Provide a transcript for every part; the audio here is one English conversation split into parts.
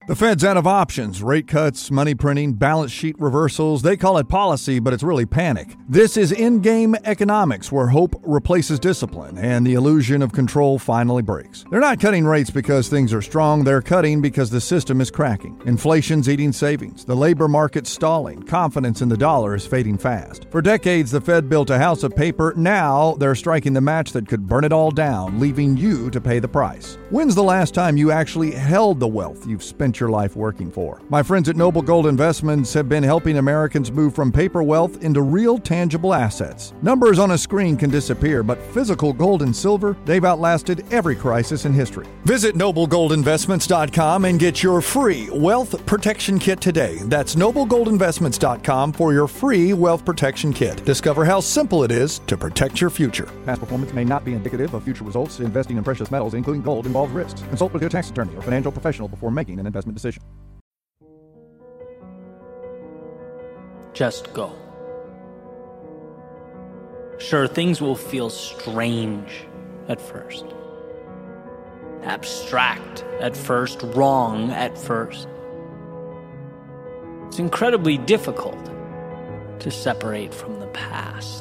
The Fed's out of options. Rate cuts, money printing, balance sheet reversals. They call it policy, but it's really panic. This is in-game economics, where hope replaces discipline and the illusion of control finally breaks. They're not cutting rates because things are strong. They're cutting because the system is cracking. Inflation's eating savings. The labor market's stalling. Confidence in the dollar is fading fast. For decades, the Fed built a house of paper. Now they're striking the match that could burn it all down, leaving you to pay the price. When's the last time you actually held the wealth you've spent your life working for? My friends at Noble Gold Investments have been helping Americans move from paper wealth into real tangible assets. Numbers on a screen can disappear, but physical gold and silver, they've outlasted every crisis in history. Visit noblegoldinvestments.com and get your free wealth protection kit today. That's noblegoldinvestments.com for your free wealth protection kit. Discover how simple it is to protect your future. Past performance may not be indicative of future results. Investing in precious metals, including gold, involves risks. Consult with your tax attorney or financial professional before making an investment decision. Just go. Sure, things will feel strange at first. Abstract at first, wrong at first. It's incredibly difficult to separate from the past.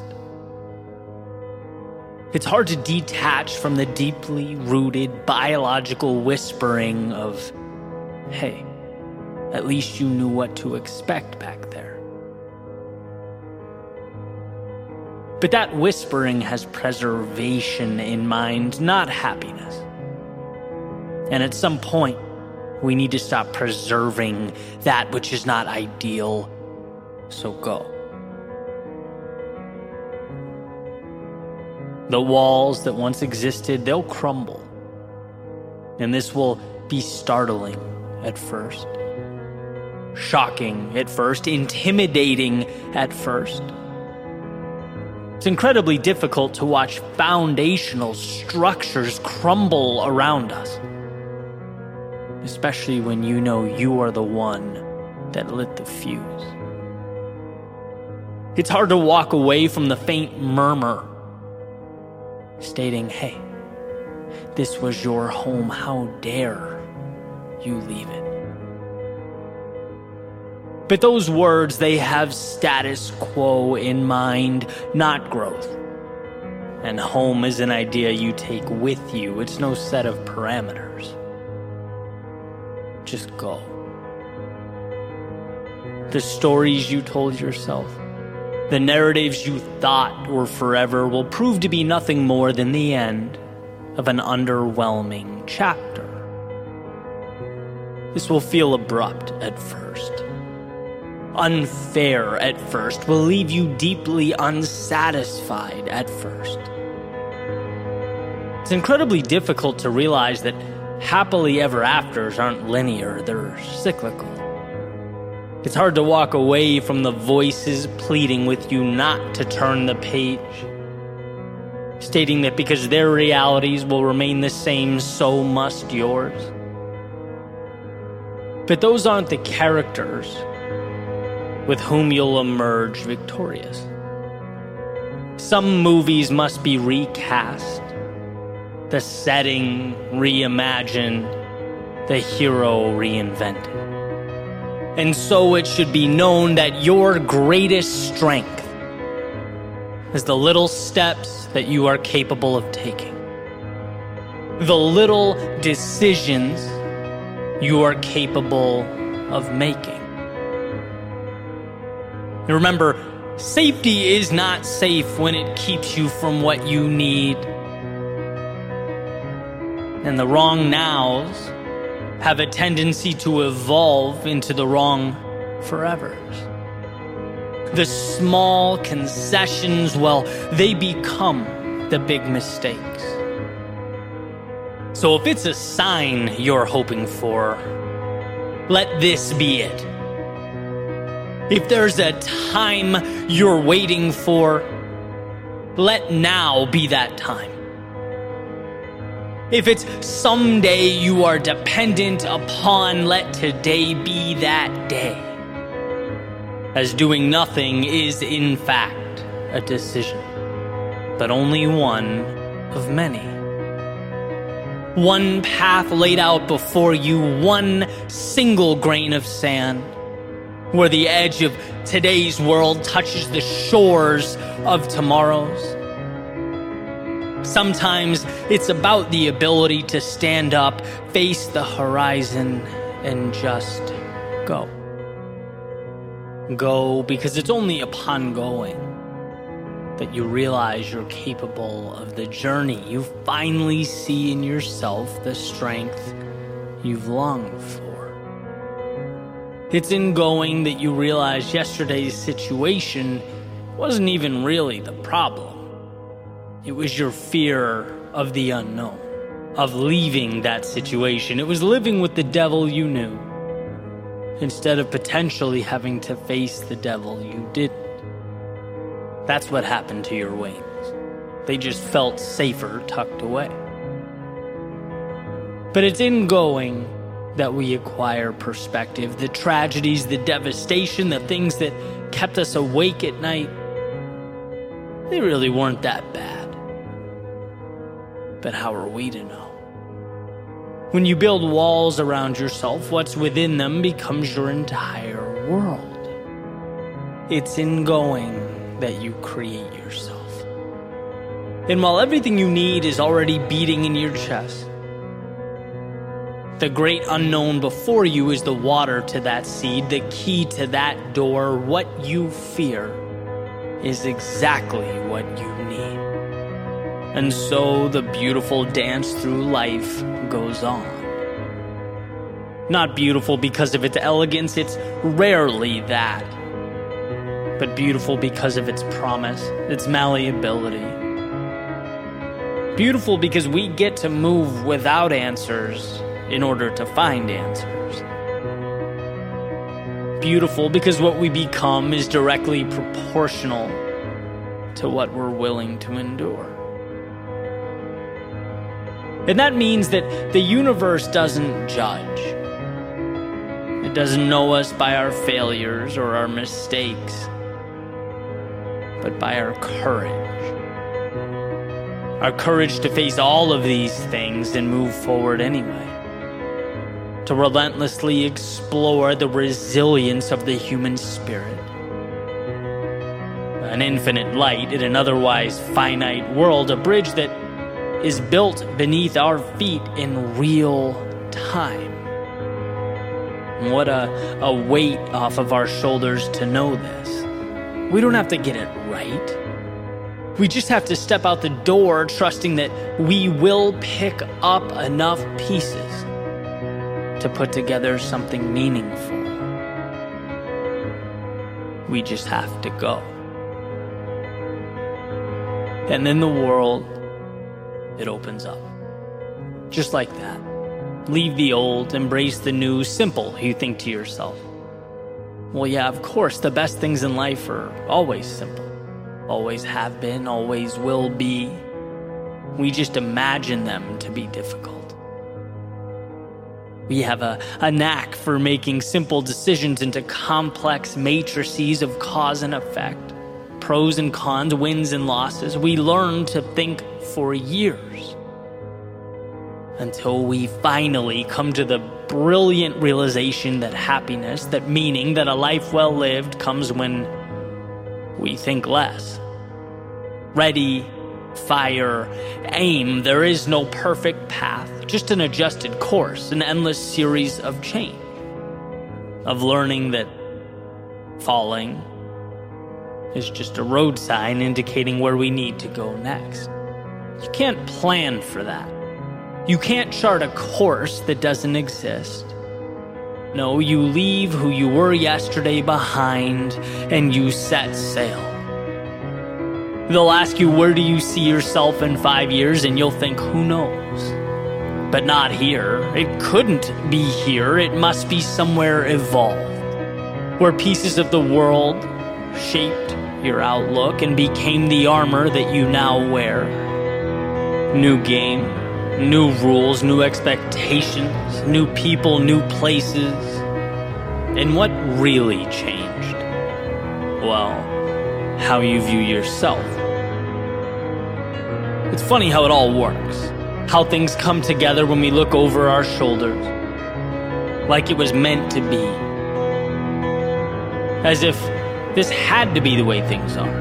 It's hard to detach from the deeply rooted biological whispering of, hey, at least you knew what to expect back there. But that whispering has preservation in mind, not happiness. And at some point, we need to stop preserving that which is not ideal, so go. The walls that once existed, they'll crumble. And this will be startling at first, shocking at first, intimidating at first. It's incredibly difficult to watch foundational structures crumble around us, especially when you know you are the one that lit the fuse. It's hard to walk away from the faint murmur stating, hey, this was your home, how dare you leave it? But those words, they have status quo in mind, not growth. And home is an idea you take with you. It's no set of parameters. Just go. The stories you told yourself, the narratives you thought were forever will prove to be nothing more than the end of an underwhelming chapter. This will feel abrupt at first, unfair at first, will leave you deeply unsatisfied at first. It's incredibly difficult to realize that happily ever afters aren't linear, they're cyclical. It's hard to walk away from the voices pleading with you not to turn the page, stating that because their realities will remain the same, so must yours. But those aren't the characters with whom you'll emerge victorious. Some movies must be recast, the setting reimagined, the hero reinvented. And so it should be known that your greatest strength is the little steps that you are capable of taking, the little decisions you are capable of making. And remember, safety is not safe when it keeps you from what you need. And the wrong nows have a tendency to evolve into the wrong forevers. The small concessions, well, they become the big mistakes. So if it's a sign you're hoping for, let this be it. If there's a time you're waiting for, let now be that time. If it's someday you are dependent upon, let today be that day. As doing nothing is in fact a decision, but only one of many. One path laid out before you, one single grain of sand, where the edge of today's world touches the shores of tomorrow's. Sometimes it's about the ability to stand up, face the horizon, and just go. Go because it's only upon going that you realize you're capable of the journey. You finally see in yourself the strength you've longed for. It's in going that you realize yesterday's situation wasn't even really the problem. It was your fear of the unknown, of leaving that situation. It was living with the devil you knew, instead of potentially having to face the devil you didn't. That's what happened to your wings. They just felt safer tucked away. But it's in going that we acquire perspective. The tragedies, the devastation, the things that kept us awake at night, they really weren't that bad. But how are we to know? When you build walls around yourself, what's within them becomes your entire world. It's in going that you create yourself. And while everything you need is already beating in your chest, the great unknown before you is the water to that seed, the key to that door. What you fear is exactly what you need. And so the beautiful dance through life goes on. Not beautiful because of its elegance, it's rarely that. But beautiful because of its promise, its malleability. Beautiful because we get to move without answers in order to find answers. Beautiful because what we become is directly proportional to what we're willing to endure. And that means that the universe doesn't judge. It doesn't know us by our failures or our mistakes, but by our courage. Our courage to face all of these things and move forward anyway. To relentlessly explore the resilience of the human spirit. An infinite light in an otherwise finite world, a bridge that is built beneath our feet in real time. And what a weight off of our shoulders to know this. We don't have to get it right. We just have to step out the door trusting that we will pick up enough pieces to put together something meaningful. We just have to go. And then the world, it opens up. Just like that. Leave the old, embrace the new. Simple, you think to yourself. Well, yeah, of course, the best things in life are always simple. Always have been, always will be. We just imagine them to be difficult. We have a knack for making simple decisions into complex matrices of cause and effect. Pros and cons, wins and losses. We learn to think for years until we finally come to the brilliant realization that happiness, that meaning, that a life well lived comes when we think less. Ready, fire, aim. There is no perfect path, just an adjusted course, an endless series of change, of learning that falling is just a road sign indicating where we need to go next. You can't plan for that. You can't chart a course that doesn't exist. No, you leave who you were yesterday behind and you set sail. They'll ask you, where do you see yourself in 5 years? And you'll think, who knows? But not here. It couldn't be here. It must be somewhere evolved, where pieces of the world shaped your outlook and became the armor that you now wear. New game, new rules, new expectations, new people, new places. And what really changed? Well, how you view yourself. It's funny how it all works. how things come together when we look over our shoulders, like it was meant to be. As if this had to be the way things are.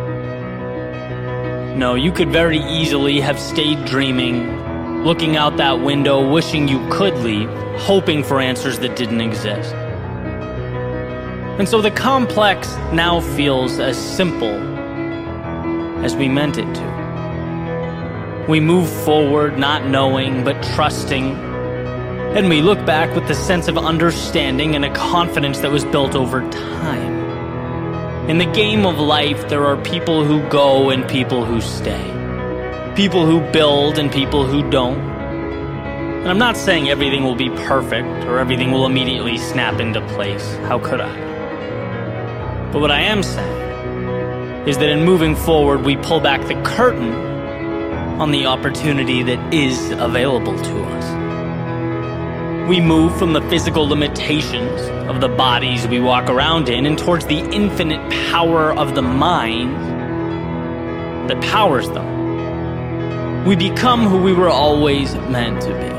No, you could very easily have stayed dreaming, looking out that window, wishing you could leave, hoping for answers that didn't exist. And so the complex now feels as simple as we meant it to. We move forward not knowing but trusting, and we look back with the sense of understanding and a confidence that was built over time. In the game of life, there are people who go and people who stay. People who build and people who don't. And I'm not saying everything will be perfect or everything will immediately snap into place. How could I? But what I am saying is that in moving forward, we pull back the curtain on the opportunity that is available to us. We move from the physical limitations of the bodies we walk around in and towards the infinite power of the mind that powers them. We become who we were always meant to be.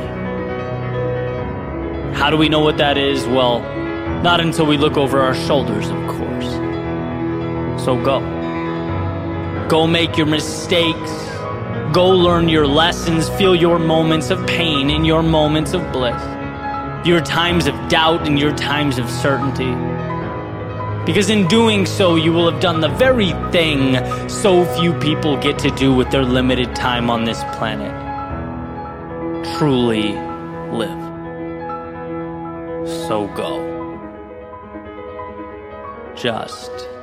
How do we know what that is? Well, not until we look over our shoulders, of course. So go. Go make your mistakes. Go learn your lessons. Feel your moments of pain and your moments of bliss. Your times of doubt and your times of certainty. Because in doing so, you will have done the very thing so few people get to do with their limited time on this planet. Truly live. So go. Just